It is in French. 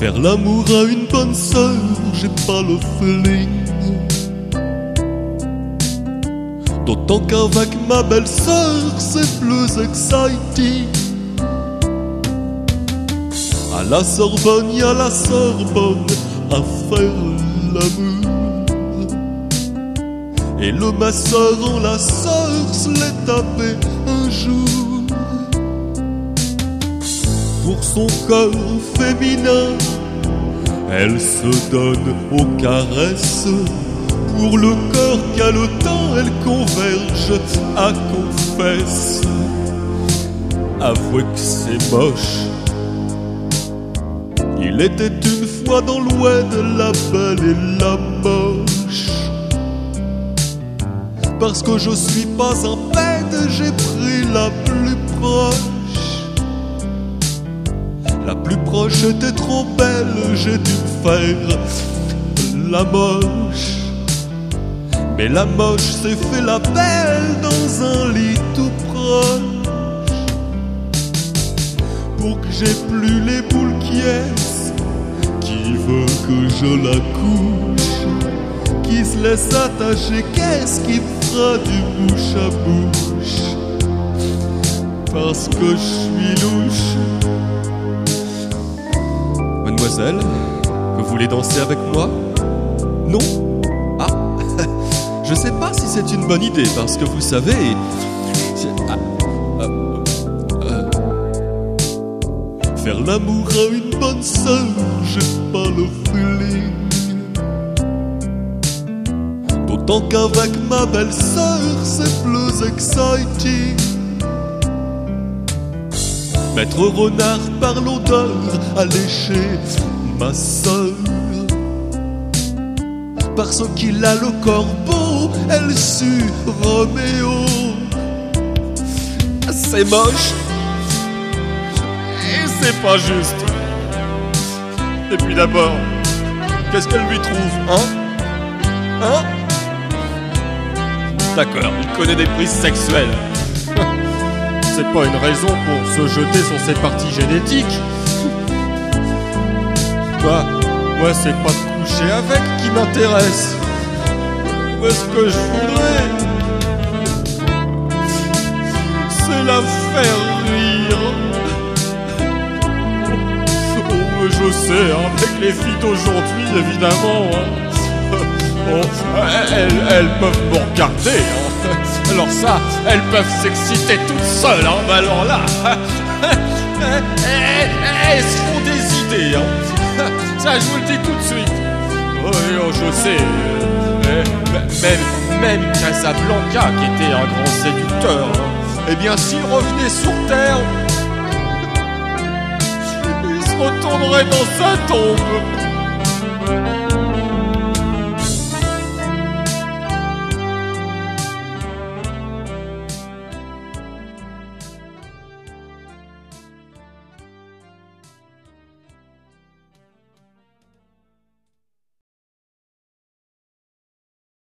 Faire l'amour à une bonne sœur, j'ai pas le feeling. D'autant qu'avec ma belle-sœur, c'est plus exciting. À la Sorbonne, y'a la Sorbonne à faire l'amour. Et le masseur en la sœur se l'est tapé un jour. Pour son cœur féminin, elle se donne aux caresses. Pour le cœur calotin, elle converge à confesse. Avouez que c'est moche. Il était une fois dans l'oued la belle et la moche. Parce que je suis pas un bête, j'ai pris la plus proche. La plus proche était trop belle, j'ai dû faire la moche. Mais la moche s'est fait la belle dans un lit tout proche. Pour que j'ai plus les boules qui est, qui veut que je la couche, qui se laisse attacher, qu'est-ce qui fera du bouche à bouche? Parce que je suis louche. Mademoiselle, vous voulez danser avec moi? Non? Ah, je sais pas si c'est une bonne idée, parce que vous savez... Faire l'amour à une bonne sœur, j'ai pas le feeling. D'autant qu'avec ma belle-sœur, c'est plus exciting. Maître Renard par l'odeur a léché ma sœur. Parce qu'il a le corbeau, elle sue Roméo. C'est moche. C'est pas juste. Et puis d'abord, qu'est-ce qu'elle lui trouve, hein? D'accord, il connaît des prises sexuelles. C'est pas une raison pour se jeter sur ses parties génétiques. Moi c'est pas de coucher avec qui m'intéresse. Moi ce que je voudrais, c'est la faire rire. Je sais, avec les filles d'aujourd'hui, évidemment, elles peuvent me regarder. Alors ça, elles peuvent s'exciter toutes seules. Mais alors là, elles se font des idées. Ça, je vous le dis tout de suite. Oui, je sais. Même Casablanca, qui était un grand séducteur, eh bien, s'il revenait sur Terre, retournerait dans sa tombe.